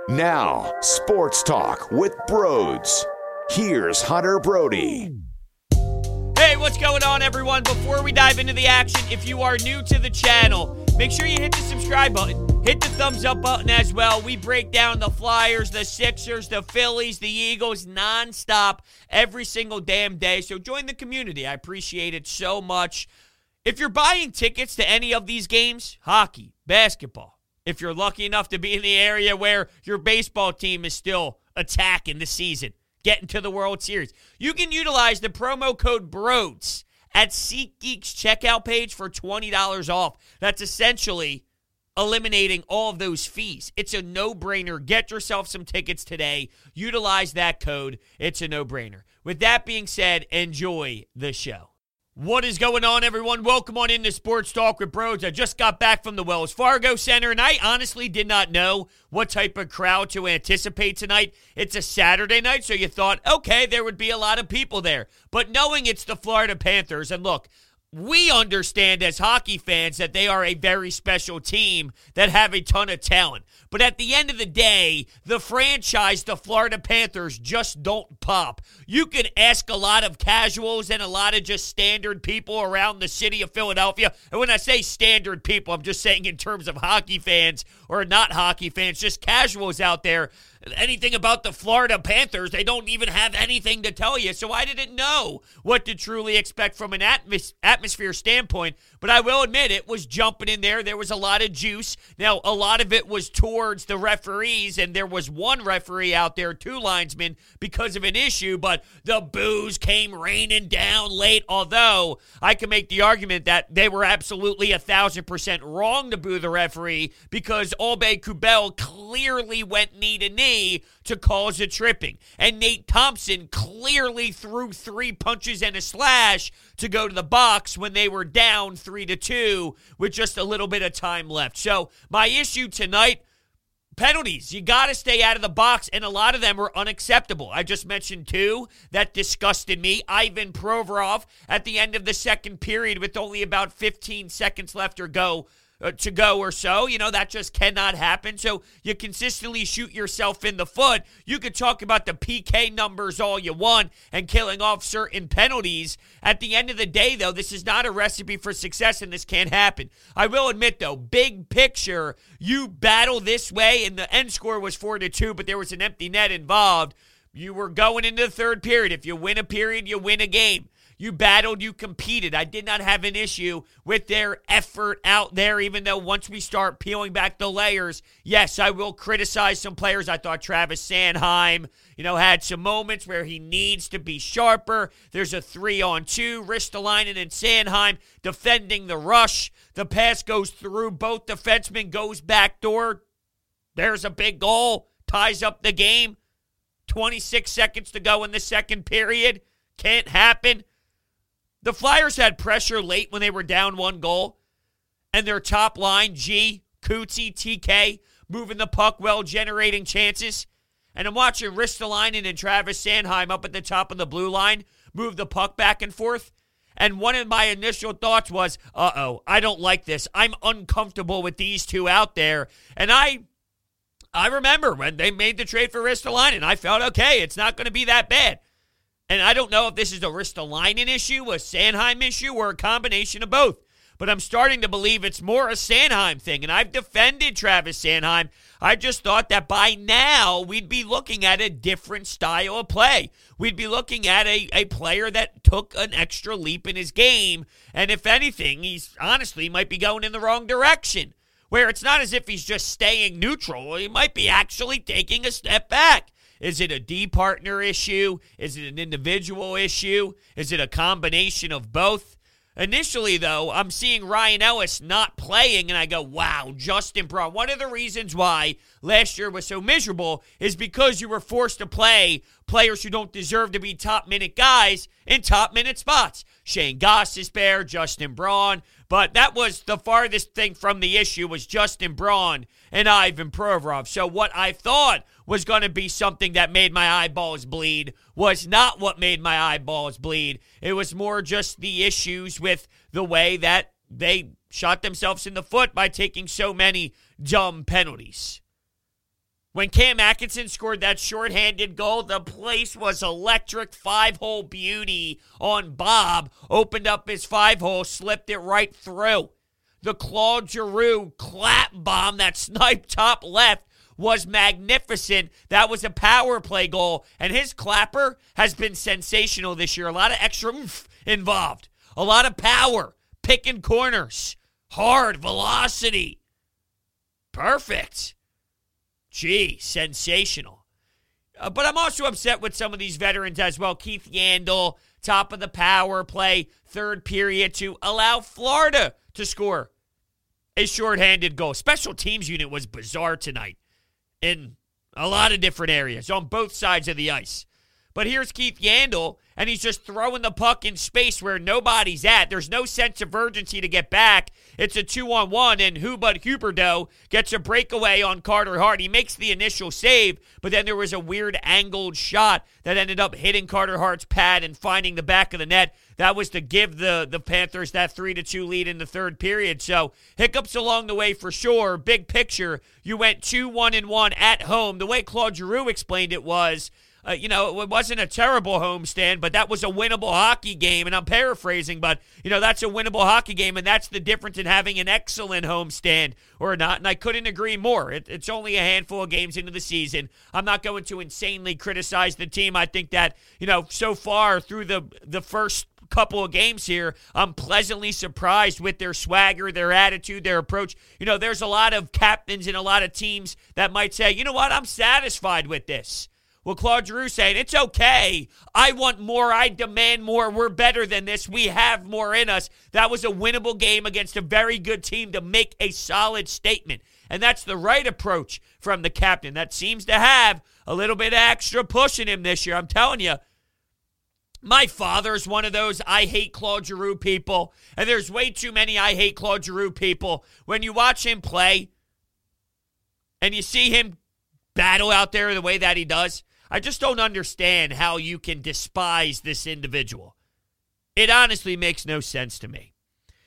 Now, Sports Talk with Broads. Here's Hunter Brody. Hey, what's going on, everyone? Before we dive into the action, if you are new to the channel, make sure you hit the subscribe button. Hit the thumbs up button as well. We break down the Flyers, the Sixers, the Phillies, the Eagles nonstop every single damn day. So join the community. I appreciate it so much. If you're buying tickets to any of these games, hockey, basketball, if you're lucky enough to be in the area where your baseball team is still attacking the season, getting to the World Series, you can utilize the promo code BROADS at SeatGeek's checkout page for $20 off. That's essentially eliminating all of those fees. It's a no-brainer. Get yourself some tickets today. Utilize that code. It's a no-brainer. With that being said, enjoy the show. What is going on, everyone? Welcome on into Sports Talk with Broads. I just got back from the Wells Fargo Center, and I honestly did not know what type of crowd to anticipate tonight. It's a Saturday night, so you thought, okay, there would be a lot of people there. But knowing it's the Florida Panthers, and look, we understand as hockey fans that they are a very special team that have a ton of talent. But at the end of the day, the franchise, the Florida Panthers, just don't pop. You can ask a lot of casuals and a lot of just standard people around the city of Philadelphia. And when I say standard people, I'm just saying in terms of hockey fans or not hockey fans, just casuals out there. Anything about the Florida Panthers, they don't even have anything to tell you. So I didn't know what to truly expect from an atmosphere standpoint. But I will admit it was jumping in there. There was a lot of juice. Now, a lot of it was towards the referees, and there was one referee out there, two linesmen, because of an issue. But the boos came raining down late, although I can make the argument that they were absolutely 1,000% wrong to boo the referee because Albay Kubel clearly went knee to knee to cause a tripping. And Nate Thompson clearly threw 3 punches and a slash to go to the box when they were down 3-2 with just a little bit of time left. So my issue tonight, penalties. You got to stay out of the box, and a lot of them were unacceptable. I just mentioned 2 that disgusted me. Ivan Provorov at the end of the second period with only about 15 seconds left to go or so. You know, that just cannot happen. So you consistently shoot yourself in the foot. You could talk about the PK numbers all you want and killing off certain penalties. At the end of the day, though, this is not a recipe for success, and this can't happen. I will admit, though, big picture, you battle this way, and the end score was 4-2, but there was an empty net involved. You were going into the third period. If you win a period, you win a game. You battled, you competed. I did not have an issue with their effort out there, even though once we start peeling back the layers, yes, I will criticize some players. I thought Travis Sanheim, had some moments where he needs to be sharper. There's a 3-on-2, Ristolainen and Sanheim defending the rush. The pass goes through both defensemen, goes backdoor. There's a big goal, ties up the game. 26 seconds to go in the second period. Can't happen. The Flyers had pressure late when they were down 1 goal, and their top line, G, Couttsy, TK, moving the puck well, generating chances. And I'm watching Ristolainen and Travis Sanheim up at the top of the blue line move the puck back and forth. And one of my initial thoughts was, I don't like this. I'm uncomfortable with these two out there. And I remember when they made the trade for Ristolainen, I felt, okay, it's not going to be that bad. And I don't know if this is a Ristolainen issue, a Sanheim issue, or a combination of both. But I'm starting to believe it's more a Sanheim thing. And I've defended Travis Sanheim. I just thought that by now we'd be looking at a different style of play. We'd be looking at a player that took an extra leap in his game. And if anything, he's honestly might be going in the wrong direction. Where it's not as if he's just staying neutral. He might be actually taking a step back. Is it a D partner issue? Is it an individual issue? Is it a combination of both? Initially, though, I'm seeing Ryan Ellis not playing, and I go, wow, Justin Braun. One of the reasons why last year was so miserable is because you were forced to play players who don't deserve to be top-minute guys in top-minute spots. Shane Gostisbehere, Justin Braun. But that was the farthest thing from the issue was Justin Braun and Ivan Provorov. So what I thought was going to be something that made my eyeballs bleed was not what made my eyeballs bleed. It was more just the issues with the way that they shot themselves in the foot by taking so many dumb penalties. When Cam Atkinson scored that shorthanded goal, the place was electric. 5-hole beauty on Bob. Opened up his 5-hole, slipped it right through. The Claude Giroux clap bomb that sniped top left was magnificent. That was a power play goal, and his clapper has been sensational this year. A lot of extra oomph involved. A lot of power. Picking corners. Hard velocity. Perfect. Gee, sensational. But I'm also upset with some of these veterans as well. Keith Yandle, top of the power play, third period to allow Florida to score a shorthanded goal. Special teams unit was bizarre tonight in a lot of different areas on both sides of the ice. But here's Keith Yandle, and he's just throwing the puck in space where nobody's at. There's no sense of urgency to get back. It's a 2-on-1, and who but Huberdeau gets a breakaway on Carter Hart. He makes the initial save, but then there was a weird angled shot that ended up hitting Carter Hart's pad and finding the back of the net. That was to give the Panthers that 3-2 lead in the third period. So hiccups along the way for sure. Big picture, you went 2-1-1 at home. The way Claude Giroux explained it was, it wasn't a terrible homestand, but that was a winnable hockey game. And I'm paraphrasing, but, that's a winnable hockey game, and that's the difference in having an excellent homestand or not. And I couldn't agree more. It's only a handful of games into the season. I'm not going to insanely criticize the team. I think that, so far through the first couple of games here, I'm pleasantly surprised with their swagger, their attitude, their approach. There's a lot of captains and a lot of teams that might say, you know what, I'm satisfied with this. Well, Claude Giroux saying, it's okay. I want more. I demand more. We're better than this. We have more in us. That was a winnable game against a very good team to make a solid statement. And that's the right approach from the captain. That seems to have a little bit extra push in him this year. I'm telling you, my father's one of those I hate Claude Giroux people. And there's way too many I hate Claude Giroux people. When you watch him play and you see him battle out there the way that he does, I just don't understand how you can despise this individual. It honestly makes no sense to me.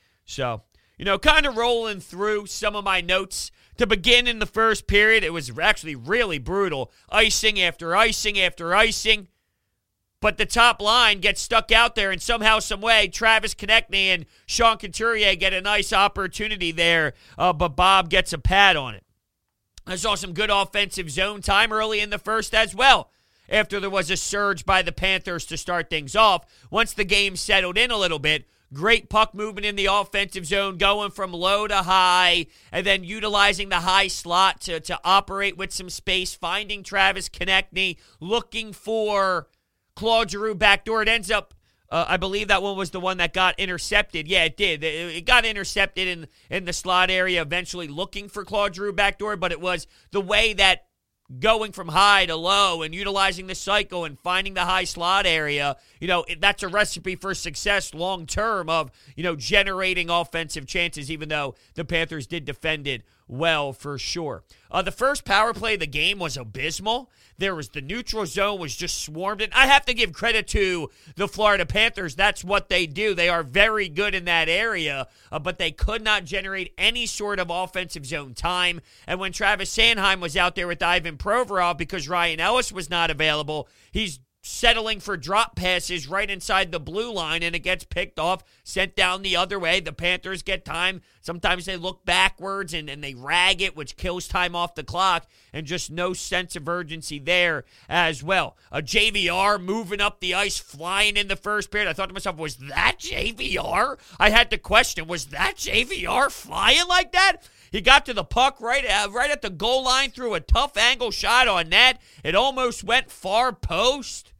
So, kind of rolling through some of my notes. To begin in the first period, it was actually really brutal. Icing after icing after icing. But the top line gets stuck out there, and somehow, some way, Travis Konechny and Sean Couturier get a nice opportunity there, but Bob gets a pad on it. I saw some good offensive zone time early in the first as well, after there was a surge by the Panthers to start things off. Once the game settled in a little bit, great puck movement in the offensive zone, going from low to high, and then utilizing the high slot to operate with some space, finding Travis Konechny, looking for Claude Giroux backdoor. It ends up, I believe that one was the one that got intercepted. Yeah, it did. It got intercepted in the slot area, eventually looking for Claude Giroux backdoor, but it was the way that going from high to low and utilizing the cycle and finding the high slot area, that's a recipe for success long term of, generating offensive chances, even though the Panthers did defend it well for sure. The first power play of the game was abysmal. There was the neutral zone was just swarmed. And I have to give credit to the Florida Panthers. That's what they do. They are very good in that area, but they could not generate any sort of offensive zone time. And when Travis Sanheim was out there with Ivan Provorov because Ryan Ellis was not available, he's settling for drop passes right inside the blue line, and it gets picked off, sent down the other way. The Panthers get time. Sometimes they look backwards and they rag it, which kills time off the clock, and just no sense of urgency there as well. A JVR moving up the ice, flying in the first period. I thought to myself, was that JVR? I had to question, was that JVR flying like that? He got to the puck right at the goal line, threw a tough angle shot on net. It almost went far post.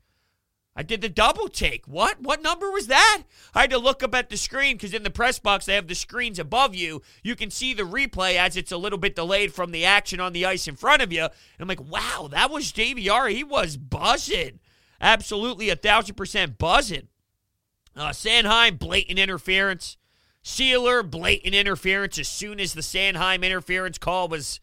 I did the double take. What? What number was that? I had to look up at the screen because in the press box, they have the screens above you. You can see the replay as it's a little bit delayed from the action on the ice in front of you. And I'm like, wow, that was JVR. He was buzzing. Absolutely 1,000% buzzing. Sanheim, blatant interference. Sealer, blatant interference as soon as the Sanheim interference call was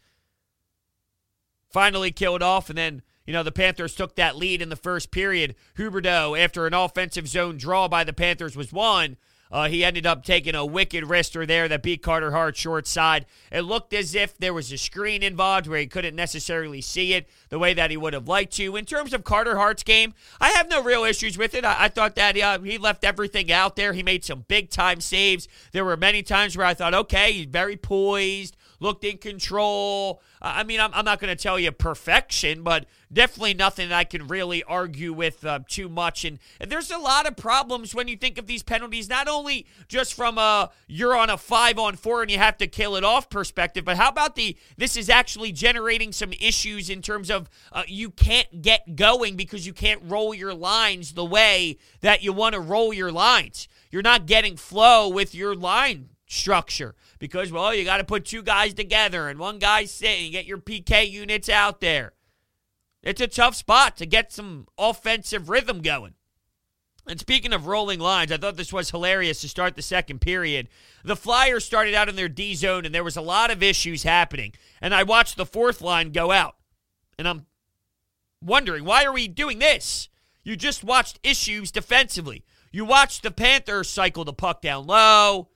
finally killed off. And then, the Panthers took that lead in the first period. Huberdeau, after an offensive zone draw by the Panthers, was won. He ended up taking a wicked wrister there that beat Carter Hart short side. It looked as if there was a screen involved where he couldn't necessarily see it the way that he would have liked to. In terms of Carter Hart's game, I have no real issues with it. I thought that he left everything out there. He made some big-time saves. There were many times where I thought, okay, he's very poised, looked in control. I'm not going to tell you perfection, but definitely nothing that I can really argue with too much. And there's a lot of problems when you think of these penalties, not only just from you're on a 5-on-4 and you have to kill it off perspective, but how about this is actually generating some issues in terms of you can't get going because you can't roll your lines the way that you want to roll your lines. You're not getting flow with your line structure because, well, you got to put two guys together and one guy's sitting, get your PK units out there. It's a tough spot to get some offensive rhythm going. And speaking of rolling lines, I thought this was hilarious to start the second period. The Flyers started out in their D zone, and there was a lot of issues happening. And I watched the fourth line go out. And I'm wondering, why are we doing this? You just watched issues defensively. You watched the Panthers cycle the puck down low,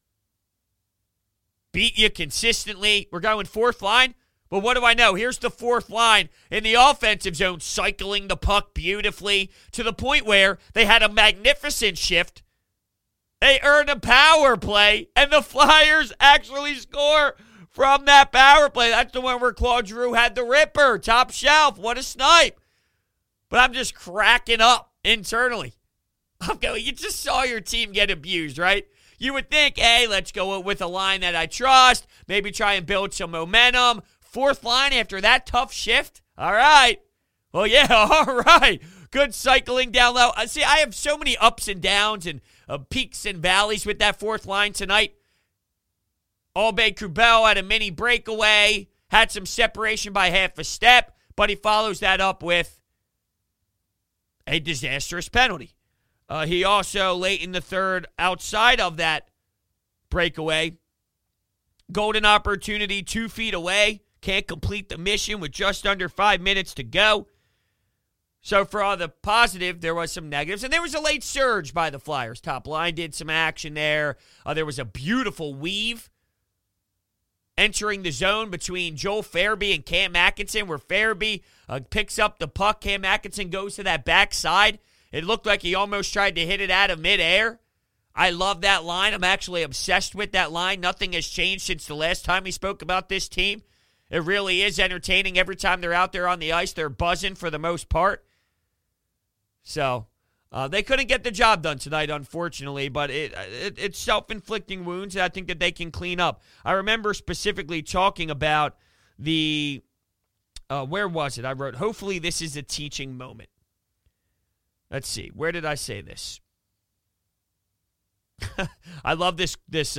beat you consistently. We're going fourth line. But what do I know? Here's the fourth line in the offensive zone cycling the puck beautifully to the point where they had a magnificent shift. They earned a power play, and the Flyers actually score from that power play. That's the one where Claude Giroux had the ripper, top shelf. What a snipe. But I'm just cracking up internally. I'm going, you just saw your team get abused, right? You would think, hey, let's go with a line that I trust, maybe try and build some momentum. Fourth line after that tough shift? All right. Well, yeah, all right. Good cycling down low. See, I have so many ups and downs and peaks and valleys with that fourth line tonight. Aubé-Kubel had a mini breakaway, had some separation by half a step, but he follows that up with a disastrous penalty. He also, late in the third, outside of that breakaway, golden opportunity 2 feet away. Can't complete the mission with just under 5 minutes to go. So for all the positive, there was some negatives. And there was a late surge by the Flyers. Top line did some action there. There was a beautiful weave entering the zone between Joel Farabee and Cam Atkinson, where Farabee picks up the puck. Cam Atkinson goes to that backside. It looked like he almost tried to hit it out of midair. I love that line. I'm actually obsessed with that line. Nothing has changed since the last time we spoke about this team. It really is entertaining. Every time they're out there on the ice, they're buzzing for the most part. So they couldn't get the job done tonight, unfortunately, but it's self-inflicting wounds that I think that they can clean up. I remember specifically talking about where was it? I wrote, hopefully this is a teaching moment. Let's see. Where did I say this? I love this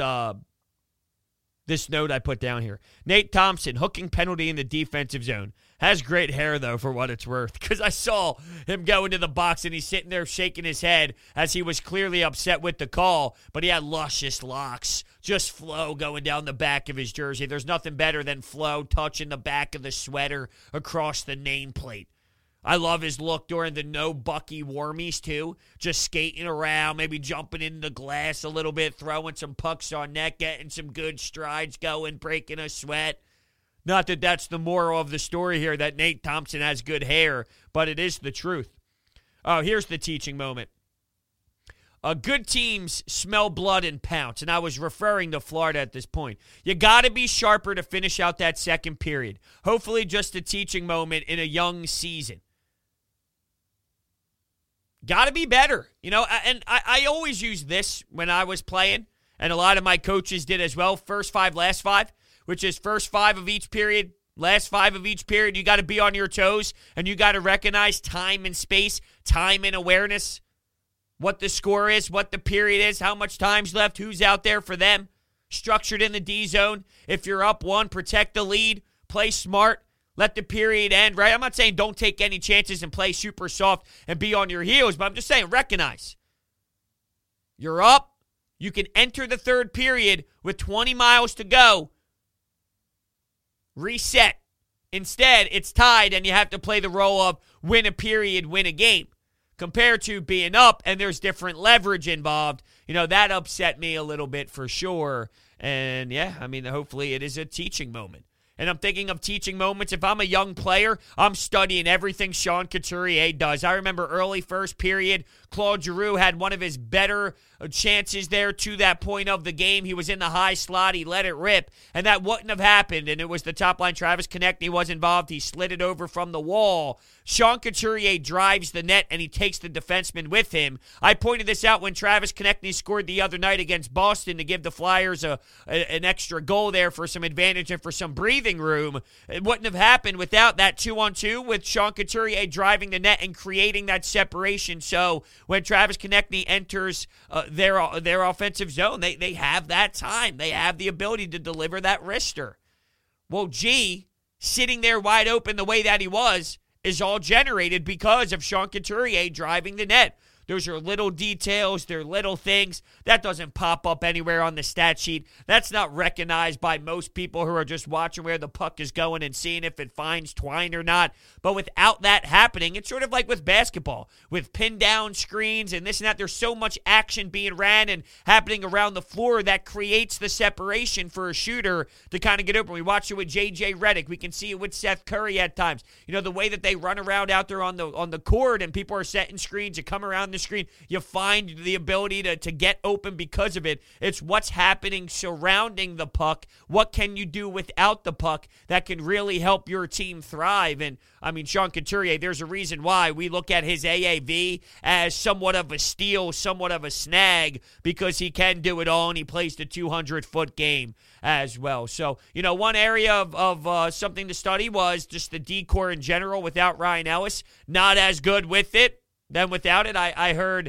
note I put down here. Nate Thompson, hooking penalty in the defensive zone. Has great hair, though, for what it's worth. Because I saw him go into the box, and he's sitting there shaking his head as he was clearly upset with the call. But he had luscious locks. Just flow going down the back of his jersey. There's nothing better than flow touching the back of the sweater across the nameplate. I love his look during the no Bucky warmies, too. Just skating around, maybe jumping in the glass a little bit, throwing some pucks on net, getting some good strides going, breaking a sweat. Not that that's the moral of the story here, that Nate Thompson has good hair, but it is the truth. Oh, here's the teaching moment. Good teams smell blood and pounce, and I was referring to Florida at this point. You got to be sharper to finish out that second period. Hopefully just a teaching moment in a young season. Got to be better. And I always use this when I was playing, and a lot of my coaches did as well. First five, last five, which is first five of each period, last five of each period. You got to be on your toes, and you got to recognize time and space, time and awareness, what the score is, what the period is, how much time's left, who's out there for them, structured in the D zone. If you're up one, protect the lead, play smart. Let the period end, right? I'm not saying don't take any chances and play super soft and be on your heels, but I'm just saying recognize. You're up. You can enter the third period with 20 miles to go. Reset. Instead, it's tied, and you have to play the role of win a period, win a game. compared to being up and there's different leverage involved. That upset me a little bit for sure. And yeah, hopefully it is a teaching moment. And I'm thinking of teaching moments. If I'm a young player, I'm studying everything Sean Couturier does. I remember early first period, Claude Giroux had one of his better chances there to that point of the game. He was in the high slot. He let it rip, and that wouldn't have happened. And it was the top line. Travis Konechny was involved. He slid it over from the wall. Sean Couturier drives the net, and he takes the defenseman with him. I pointed this out when Travis Konechny scored the other night against Boston to give the Flyers an extra goal there for some advantage and for some breathing room. It wouldn't have happened without that 2-on-2 with Sean Couturier driving the net and creating that separation. So when Travis Konechny enters their offensive zone, they have that time. They have the ability to deliver that wrister. Well, G, sitting there wide open the way that he was, is all generated because of Sean Couturier driving the net. Those are little details. They're little things. That doesn't pop up anywhere on the stat sheet. That's not recognized by most people who are just watching where the puck is going and seeing if it finds twine or not. But without that happening, it's sort of like with basketball, with pin down screens and this and that. There's so much action being ran and happening around the floor that creates the separation for a shooter to kind of get open. We watch it with J.J. Redick. We can see it with Seth Curry at times. The way that they run around out there on the court and people are setting screens to come around the screen, you find the ability to get open because of it. It's what's happening surrounding the puck. What can you do without the puck that can really help your team thrive? And Sean Couturier, there's a reason why we look at his AAV as somewhat of a steal, somewhat of a snag, because he can do it all and he plays the 200-foot game as well. So, one area of something to study was just the D-core in general without Ryan Ellis. Not as good with it than without it. I heard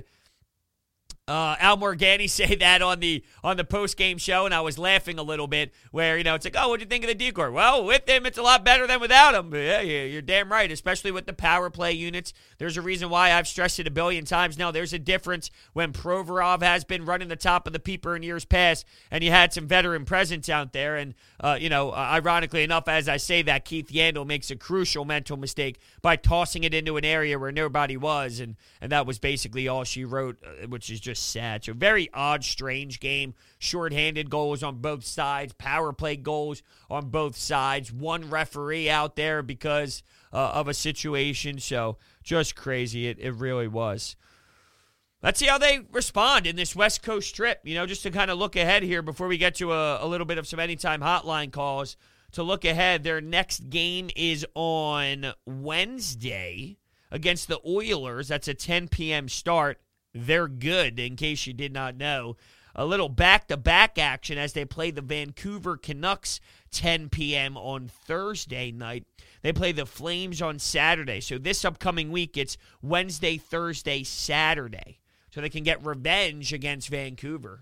Al Morganti say that on the post-game show, and I was laughing a little bit where, it's like, oh, what'd you think of the D-core? Well, with him, it's a lot better than without him. But yeah, you're damn right, especially with the power play units. There's a reason why I've stressed it a billion times now. There's a difference when Provorov has been running the top of the peeper in years past, and you had some veteran presence out there. And, ironically enough, as I say that, Keith Yandel makes a crucial mental mistake by tossing it into an area where nobody was, and that was basically all she wrote, which is just sad. So very odd, strange game. Shorthanded goals on both sides. Power play goals on both sides. One referee out there because of a situation. So just crazy. It really was. Let's see how they respond in this West Coast trip. Just to kind of look ahead here before we get to a little bit of some Anytime Hotline calls. To look ahead, their next game is on Wednesday against the Oilers. That's a 10 p.m. start. They're good, in case you did not know. A little back-to-back action as they play the Vancouver Canucks 10 p.m. on Thursday night. They play the Flames on Saturday. So this upcoming week, it's Wednesday, Thursday, Saturday. So they can get revenge against Vancouver.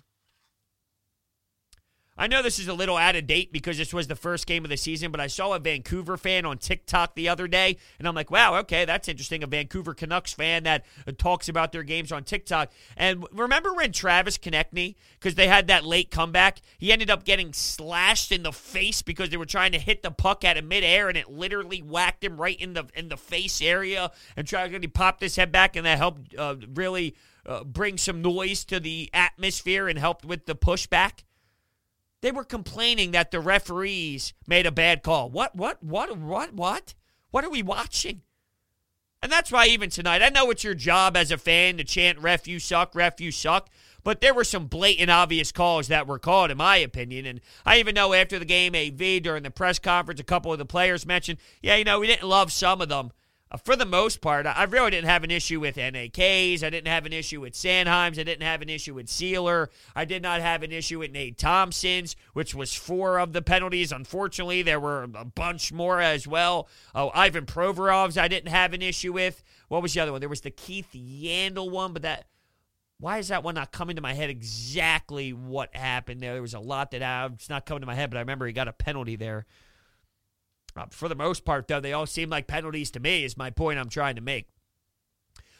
I know this is a little out of date because this was the first game of the season, but I saw a Vancouver fan on TikTok the other day, and I'm like, wow, okay, that's interesting. A Vancouver Canucks fan that talks about their games on TikTok. And remember when Travis Konechny, because they had that late comeback, he ended up getting slashed in the face because they were trying to hit the puck at a midair, and it literally whacked him right in the face area, and he popped his head back, and that helped really bring some noise to the atmosphere and helped with the pushback. They were complaining that the referees made a bad call. What are we watching? And that's why even tonight, I know it's your job as a fan to chant, ref, you suck, but there were some blatant, obvious calls that were called, in my opinion. And I even know after the game, AV, during the press conference, a couple of the players mentioned, we didn't love some of them. For the most part, I really didn't have an issue with NAKs. I didn't have an issue with Sandheims. I didn't have an issue with Sealer. I did not have an issue with Nate Thompson's, which was 4 of the penalties. Unfortunately, there were a bunch more as well. Ivan Provorov's I didn't have an issue with. What was the other one? There was the Keith Yandel one, but why is that one not coming to my head exactly what happened there? There was a lot it's not coming to my head, but I remember he got a penalty there. For the most part, though, they all seem like penalties to me, is my point I'm trying to make.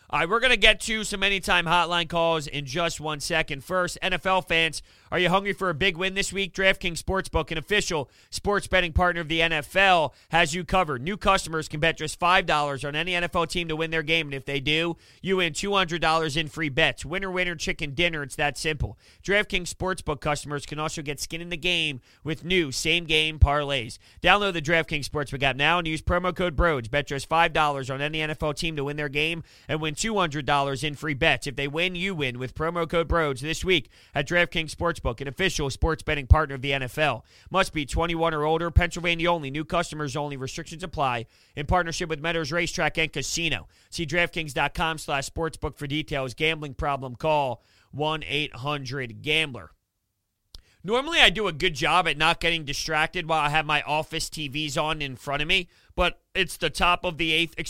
All right, we're going to get to some Anytime Hotline calls in just 1 second. First, NFL fans, are you hungry for a big win this week? DraftKings Sportsbook, an official sports betting partner of the NFL, has you covered. New customers can bet just $5 on any NFL team to win their game, and if they do, you win $200 in free bets. Winner, winner, chicken dinner. It's that simple. DraftKings Sportsbook customers can also get skin in the game with new same-game parlays. Download the DraftKings Sportsbook app now and use promo code BROADS. Bet just $5 on any NFL team to win their game and win $200 in free bets. If they win, you win with promo code BROADS this week at DraftKings Sportsbook, an official sports betting partner of the NFL. Must be 21 or older. Pennsylvania only. New customers only. Restrictions apply. In partnership with Meadows Racetrack and Casino. See DraftKings.com/sportsbook for details. Gambling problem? Call 1-800-GAMBLER. Normally, I do a good job at not getting distracted while I have my office TVs on in front of me, but it's the bottom of the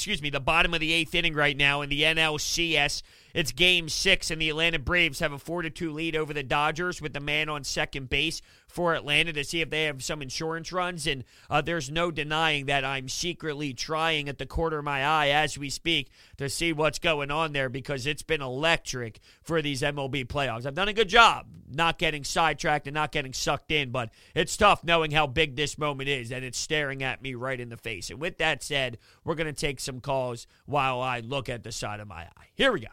eighth inning right now in the NLCS. It's Game 6, and the Atlanta Braves have a 4-2 lead over the Dodgers with the man on second base for Atlanta to see if they have some insurance runs, and there's no denying that I'm secretly trying at the corner of my eye as we speak to see what's going on there because it's been electric for these MLB playoffs. I've done a good job not getting sidetracked and not getting sucked in, but it's tough knowing how big this moment is, and it's staring at me right in the face. And with that said, we're going to take some calls while I look at the side of my eye. Here we go.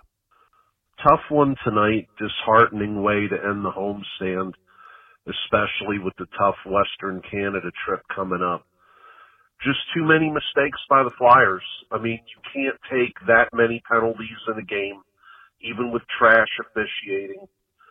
Tough one tonight, disheartening way to end the homestand, especially with the tough Western Canada trip coming up. Just too many mistakes by the Flyers. I mean, you can't take that many penalties in a game, even with trash officiating.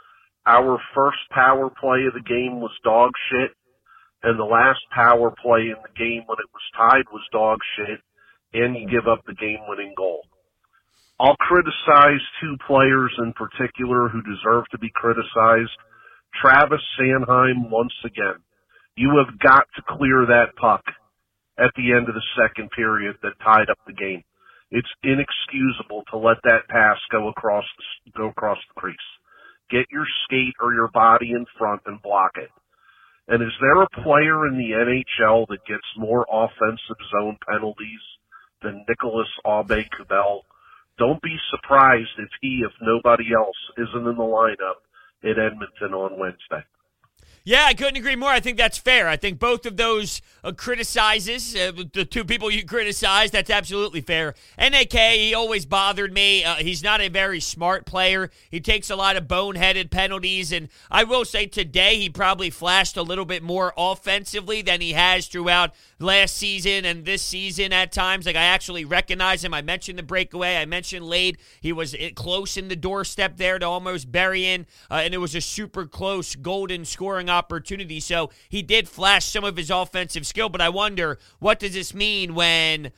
Our first power play of the game was dog shit, and the last power play in the game when it was tied was dog shit, and you give up the game-winning goal. I'll criticize two players in particular who deserve to be criticized. Travis Sanheim, once again. You have got to clear that puck at the end of the second period that tied up the game. It's inexcusable to let that pass go across the crease. Get your skate or your body in front and block it. And is there a player in the NHL that gets more offensive zone penalties than Nicholas Aube-Kubel? Don't be surprised if nobody else isn't in the lineup in Edmonton on Wednesday. Yeah, I couldn't agree more. I think that's fair. I think both of those criticizes, the two people you criticize, that's absolutely fair. NAK, he always bothered me. He's not a very smart player. He takes a lot of boneheaded penalties, and I will say today he probably flashed a little bit more offensively than he has throughout last season and this season at times. Like, I actually recognize him. I mentioned the breakaway. I mentioned Lade. He was close in the doorstep there to almost bury in, and it was a super close golden scoring opportunity. So he did flash some of his offensive skill, but I wonder, what does this mean when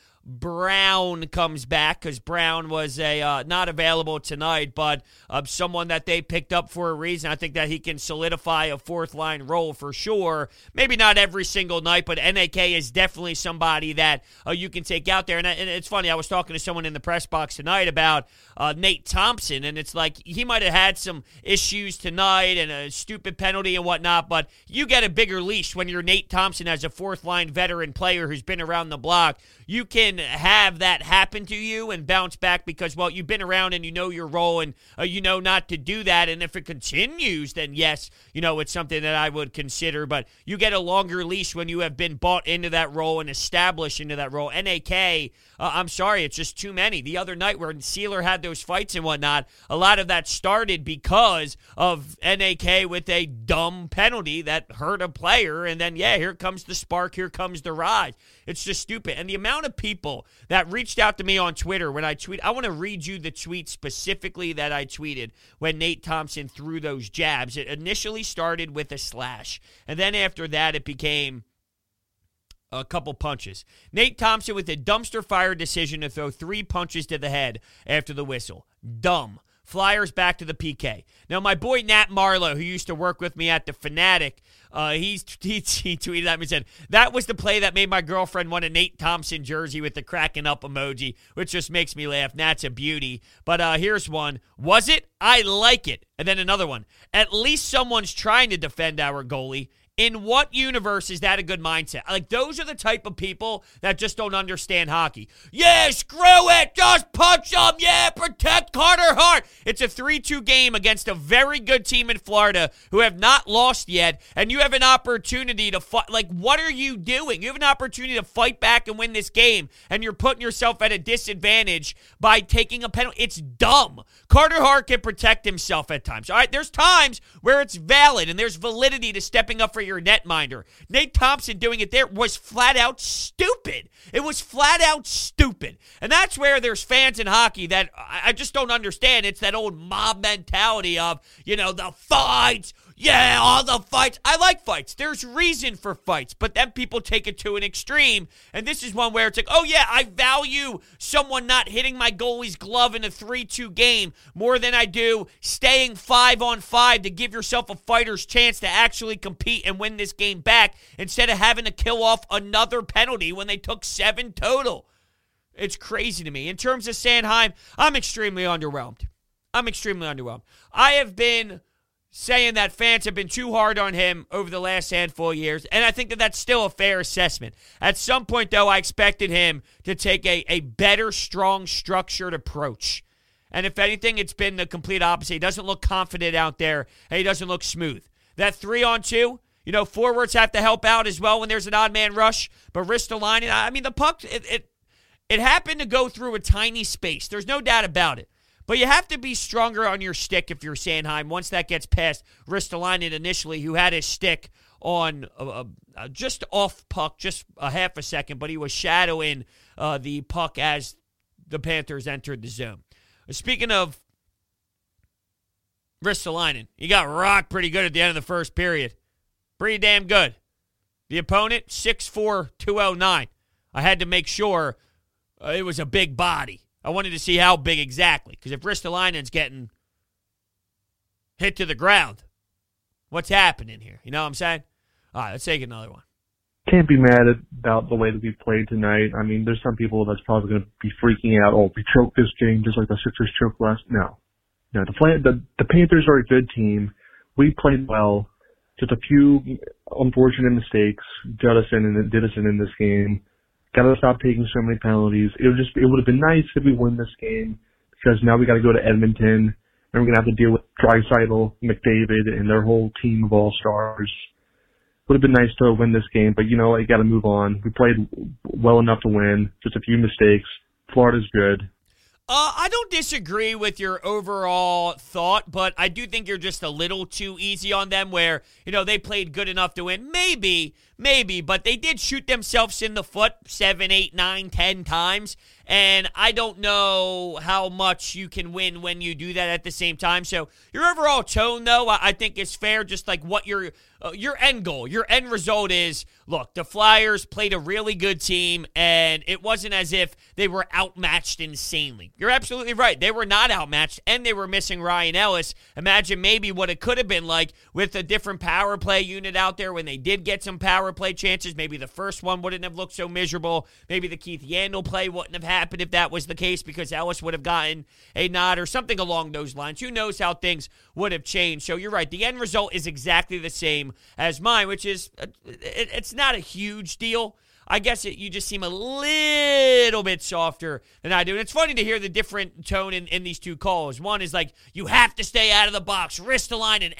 Brown comes back? Because Brown was not available tonight, but someone that they picked up for a reason. I think that he can solidify a fourth-line role for sure. Maybe not every single night, but NAK is definitely somebody that you can take out there. And it's funny, I was talking to someone in the press box tonight about Nate Thompson, and it's like he might have had some issues tonight and a stupid penalty and whatnot, but you get a bigger leash when you're Nate Thompson as a fourth-line veteran player who's been around the block. You can have that happen to you and bounce back because, well, you've been around and you know your role and you know not to do that. And if it continues, then yes, it's something that I would consider. But you get a longer leash when you have been bought into that role and established into that role. NAK, I'm sorry, it's just too many. The other night where Sealer had those fights and whatnot, a lot of that started because of NAK with a dumb penalty that hurt a player. And then, yeah, here comes the spark, here comes the rise. It's just stupid. And the amount of people that reached out to me on Twitter when I tweet, I want to read you the tweet specifically that I tweeted when Nate Thompson threw those jabs. It initially started with a slash, and then after that it became a couple punches. Nate Thompson with a dumpster fire decision to throw 3 punches to the head after the whistle. Dumb. Flyers back to the PK. Now, my boy Nat Marlowe, who used to work with me at the Fanatic, he tweeted at me and said, that was the play that made my girlfriend want a Nate Thompson jersey with the cracking up emoji, which just makes me laugh. Nat's a beauty. But here's one. Was it? I like it. And then another one. At least someone's trying to defend our goalie. In what universe is that a good mindset? Like, those are the type of people that just don't understand hockey. Yeah, screw it. Just punch them. Yeah, protect Carter Hart. It's a 3-2 game against a very good team in Florida who have not lost yet, and you have an opportunity to fight. Like, what are you doing? You have an opportunity to fight back and win this game, and you're putting yourself at a disadvantage by taking a penalty. It's dumb. Carter Hart can protect himself at times. All right, there's times where it's valid and there's validity to stepping up for your netminder. Nate Thompson doing it there was flat out stupid. It was flat out stupid. And that's where there's fans in hockey that I just don't understand. It's that old mob mentality of, the fights. Yeah, all the fights. I like fights. There's reason for fights, but then people take it to an extreme, and this is one where it's like, oh yeah, I value someone not hitting my goalie's glove in a 3-2 game more than I do staying 5-on-5 to give yourself a fighter's chance to actually compete and win this game back instead of having to kill off another penalty when they took 7 total. It's crazy to me. In terms of Sanheim, I'm extremely underwhelmed. I have been saying that fans have been too hard on him over the last handful of years, and I think that that's still a fair assessment. At some point, though, I expected him to take a better, strong, structured approach. And if anything, it's been the complete opposite. He doesn't look confident out there, and he doesn't look smooth. That 3-on-2, forwards have to help out as well when there's an odd man rush, but Ristolainen, I mean, the puck, it happened to go through a tiny space. There's no doubt about it. But you have to be stronger on your stick if you're Sanheim once that gets past Ristolainen initially, who had his stick on just off puck, just a half a second, but he was shadowing the puck as the Panthers entered the zone. Speaking of Ristolainen, he got rocked pretty good at the end of the first period. Pretty damn good. The opponent, 6'4", 209. I had to make sure it was a big body. I wanted to see how big exactly, because if Ristolainen's getting hit to the ground, what's happening here? You know what I'm saying? All right, let's take another one. Can't be mad about the way that we played tonight. I mean, there's some people that's probably going to be freaking out. Oh, we choked this game just like the Sixers choked last. No, the Panthers are a good team. We played well. Just a few unfortunate mistakes did us in this game. Got to stop taking so many penalties. It would have been nice if we win this game, because now we got to go to Edmonton and we're going to have to deal with Draisaitl, McDavid, and their whole team of all-stars. Would have been nice to win this game, but you got to move on. We played well enough to win. Just a few mistakes. Florida's good. I don't disagree with your overall thought, but I do think you're just a little too easy on them where, they played good enough to win. Maybe, but they did shoot themselves in the foot 7, 8, 9, 10 times, and I don't know how much you can win when you do that at the same time. So your overall tone, though, I think is fair, just like what your end goal, your end result is. Look, the Flyers played a really good team, and it wasn't as if they were outmatched insanely. You're absolutely right. They were not outmatched, and they were missing Ryan Ellis. Imagine maybe what it could have been like with a different power play unit out there when they did get some power play chances. Maybe the first one wouldn't have looked so miserable. Maybe the Keith Yandel play wouldn't have happened if that was the case, because Ellis would have gotten a nod or something along those lines. Who knows how things would have changed. So you're right. The end result is exactly the same as mine, which is it's not a huge deal. I guess you just seem a little bit softer than I do. And it's funny to hear the different tone in these two calls. One is like, you have to stay out of the box. Ristolainen,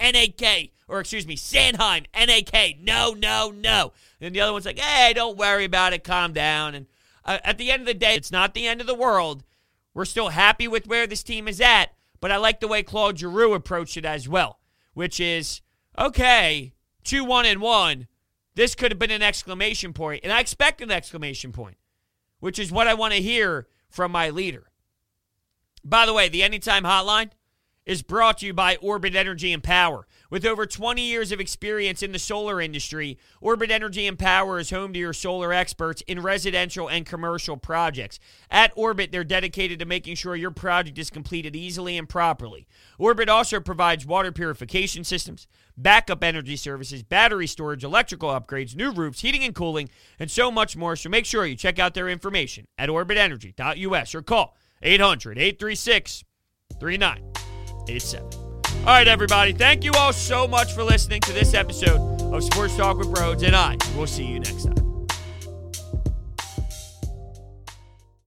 Sanheim, NAK. No. And the other one's like, hey, don't worry about it. Calm down. And at the end of the day, it's not the end of the world. We're still happy with where this team is at. But I like the way Claude Giroux approached it as well, which is, okay, 2-1-1. This could have been an exclamation point, and I expect an exclamation point, which is what I want to hear from my leader. By the way, the Anytime Hotline is brought to you by Orbit Energy and Power. With over 20 years of experience in the solar industry, Orbit Energy and Power is home to your solar experts in residential and commercial projects. At Orbit, they're dedicated to making sure your project is completed easily and properly. Orbit also provides water purification systems, backup energy services, battery storage, electrical upgrades, new roofs, heating and cooling, and so much more. So make sure you check out their information at orbitenergy.us or call 800-836-3987. All right, everybody. Thank you all so much for listening to this episode of Sports Talk with Broads, and I will see you next time.